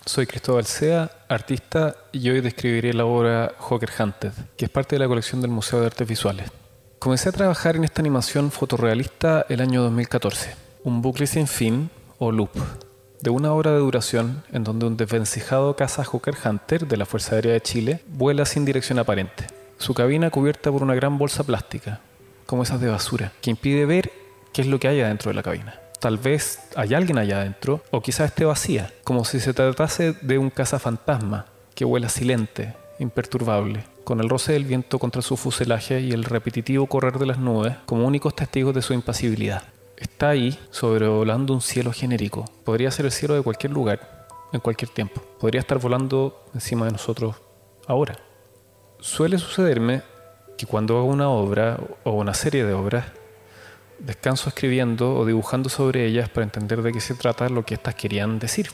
Soy Cristóbal Sea, artista, y hoy describiré la obra Joker Hunted, que es parte de la colección del Museo de Artes Visuales. Comencé a trabajar en esta animación fotorrealista el año 2014, un bucle sin fin, o loop, de 1 hora de duración en donde un desvencijado caza Joker Hunter de la Fuerza Aérea de Chile vuela sin dirección aparente. Su cabina cubierta por una gran bolsa plástica, como esas de basura, que impide ver qué es lo que hay adentro de la cabina. Tal vez hay alguien allá adentro, o quizás esté vacía, como si se tratase de un cazafantasma que vuela silente, imperturbable, con el roce del viento contra su fuselaje y el repetitivo correr de las nubes como únicos testigos de su impasibilidad. Está ahí, sobrevolando un cielo genérico. Podría ser el cielo de cualquier lugar, en cualquier tiempo. Podría estar volando encima de nosotros ahora. Suele sucederme que cuando hago una obra o una serie de obras, descanso escribiendo o dibujando sobre ellas para entender de qué se trata lo que éstas querían decir.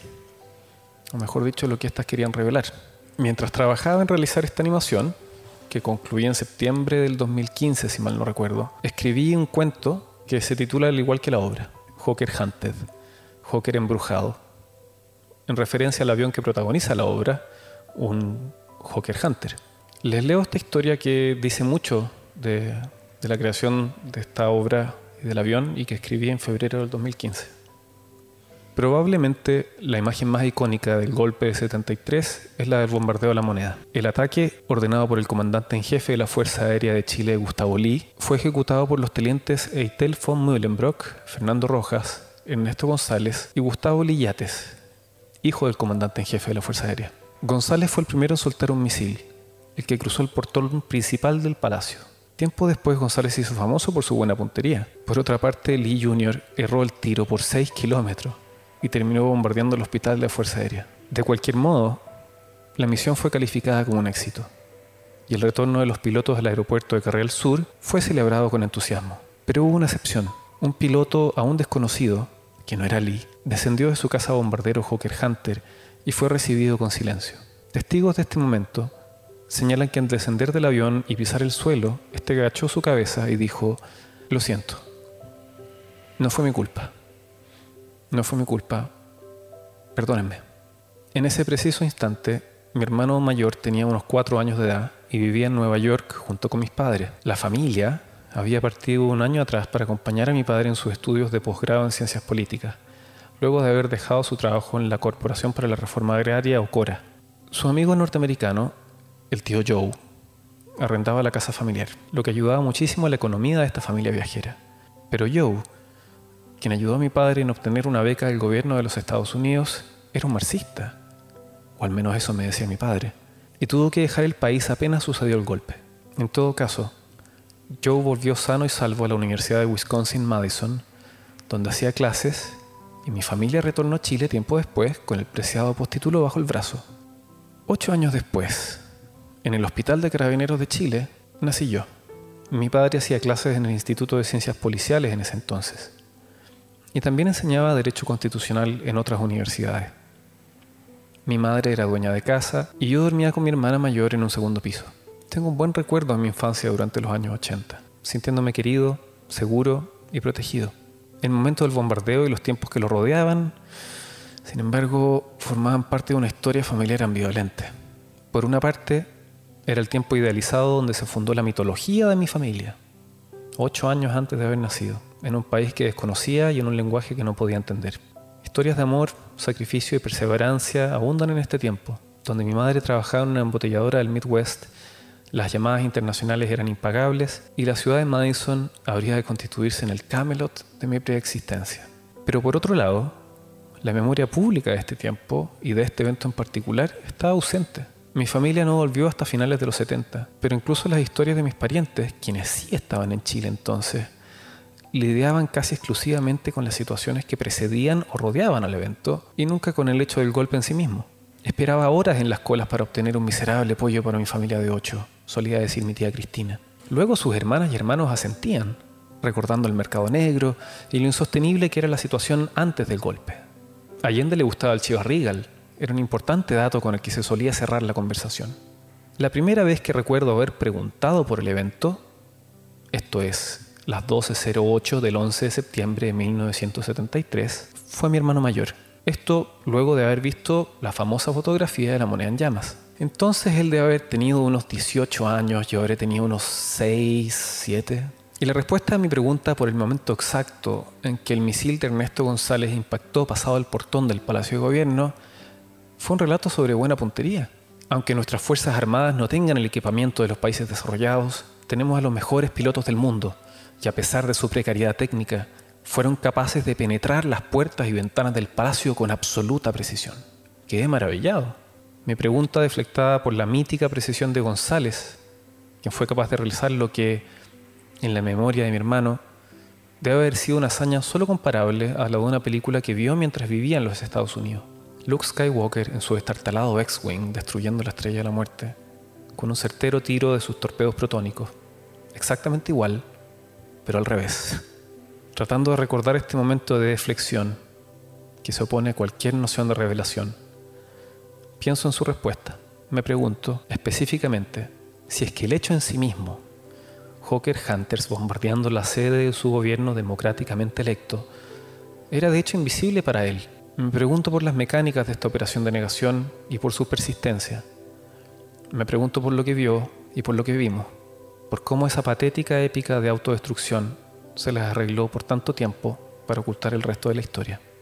O mejor dicho, lo que éstas querían revelar. Mientras trabajaba en realizar esta animación, que concluí en septiembre del 2015, si mal no recuerdo, escribí un cuento que se titula al igual que la obra, Joker Hunted, Joker embrujado, en referencia al avión que protagoniza la obra, un Joker Hunter. Les leo esta historia que dice mucho de la creación de esta obra y del avión, y que escribí en febrero del 2015. Probablemente la imagen más icónica del golpe de 73 es la del bombardeo de La Moneda. El ataque, ordenado por el comandante en jefe de la Fuerza Aérea de Chile, Gustavo Lee, fue ejecutado por los tenientes Eitel von Mühlenbrock, Fernando Rojas, Ernesto González y Gustavo Lee Yates, hijo del comandante en jefe de la Fuerza Aérea. González fue el primero en soltar un misil, el que cruzó el portón principal del palacio. Tiempo después, González se hizo famoso por su buena puntería. Por otra parte, Lee Jr. erró el tiro por 6 kilómetros y terminó bombardeando el hospital de la Fuerza Aérea. De cualquier modo, la misión fue calificada como un éxito, y el retorno de los pilotos al aeropuerto de Carril Sur fue celebrado con entusiasmo. Pero hubo una excepción. Un piloto aún desconocido, que no era Lee, descendió de su caza bombardero Joker Hunter y fue recibido con silencio. Testigos de este momento señalan que al descender del avión y pisar el suelo, este agachó su cabeza y dijo: «Lo siento. No fue mi culpa. No fue mi culpa. Perdónenme». En ese preciso instante, mi hermano mayor tenía unos 4 años de edad y vivía en Nueva York junto con mis padres. La familia había partido 1 año atrás para acompañar a mi padre en sus estudios de posgrado en Ciencias Políticas, luego de haber dejado su trabajo en la Corporación para la Reforma Agraria, o CORA. Su amigo norteamericano, el tío Joe, arrendaba la casa familiar, lo que ayudaba muchísimo a la economía de esta familia viajera. Pero Joe, quien ayudó a mi padre en obtener una beca del gobierno de los Estados Unidos, era un marxista, o al menos eso me decía mi padre, y tuvo que dejar el país apenas sucedió el golpe. En todo caso, Joe volvió sano y salvo a la Universidad de Wisconsin-Madison, donde hacía clases, y mi familia retornó a Chile tiempo después con el preciado postítulo bajo el brazo. 8 años después, en el Hospital de Carabineros de Chile, nací yo. Mi padre hacía clases en el Instituto de Ciencias Policiales en ese entonces, y también enseñaba Derecho Constitucional en otras universidades. Mi madre era dueña de casa y yo dormía con mi hermana mayor en un segundo piso. Tengo un buen recuerdo de mi infancia durante los años 80, sintiéndome querido, seguro y protegido. El momento del bombardeo y los tiempos que lo rodeaban, sin embargo, formaban parte de una historia familiar ambivalente. Por una parte, era el tiempo idealizado donde se fundó la mitología de mi familia, 8 años antes de haber nacido, en un país que desconocía y en un lenguaje que no podía entender. Historias de amor, sacrificio y perseverancia abundan en este tiempo, donde mi madre trabajaba en una embotelladora del Midwest, las llamadas internacionales eran impagables y la ciudad de Madison habría de constituirse en el Camelot de mi preexistencia. Pero por otro lado, la memoria pública de este tiempo y de este evento en particular estaba ausente. Mi familia no volvió hasta finales de los 70, pero incluso las historias de mis parientes, quienes sí estaban en Chile entonces, lidiaban casi exclusivamente con las situaciones que precedían o rodeaban al evento y nunca con el hecho del golpe en sí mismo. Esperaba horas en las colas para obtener un miserable pollo para mi familia de 8, solía decir mi tía Cristina. Luego sus hermanas y hermanos asentían, recordando el mercado negro y lo insostenible que era la situación antes del golpe. A Allende le gustaba el Chivas Regal, era un importante dato con el que se solía cerrar la conversación. La primera vez que recuerdo haber preguntado por el evento, esto es, las 12:08 del 11 de septiembre de 1973, fue a mi hermano mayor. Esto luego de haber visto la famosa fotografía de la moneda en llamas. Entonces él debe haber tenido unos 18 años, yo habré tenido unos 6, 7. Y la respuesta a mi pregunta por el momento exacto en que el misil de Ernesto González impactó pasado el portón del Palacio de Gobierno fue un relato sobre buena puntería. Aunque nuestras Fuerzas Armadas no tengan el equipamiento de los países desarrollados, tenemos a los mejores pilotos del mundo y a pesar de su precariedad técnica, fueron capaces de penetrar las puertas y ventanas del palacio con absoluta precisión. Quedé maravillado. Mi pregunta deflectada por la mítica precisión de González, quien fue capaz de realizar lo que, en la memoria de mi hermano, debe haber sido una hazaña solo comparable a la de una película que vio mientras vivía en los Estados Unidos. Luke Skywalker en su destartalado X-Wing destruyendo la Estrella de la Muerte, con un certero tiro de sus torpedos protónicos. Exactamente igual, pero al revés. Tratando de recordar este momento de deflexión que se opone a cualquier noción de revelación, pienso en su respuesta. Me pregunto específicamente si es que el hecho en sí mismo, Hawker Hunters bombardeando la sede de su gobierno democráticamente electo, era de hecho invisible para él. Me pregunto por las mecánicas de esta operación de negación y por su persistencia. Me pregunto por lo que vio y por lo que vimos, por cómo esa patética épica de autodestrucción se les arregló por tanto tiempo para ocultar el resto de la historia.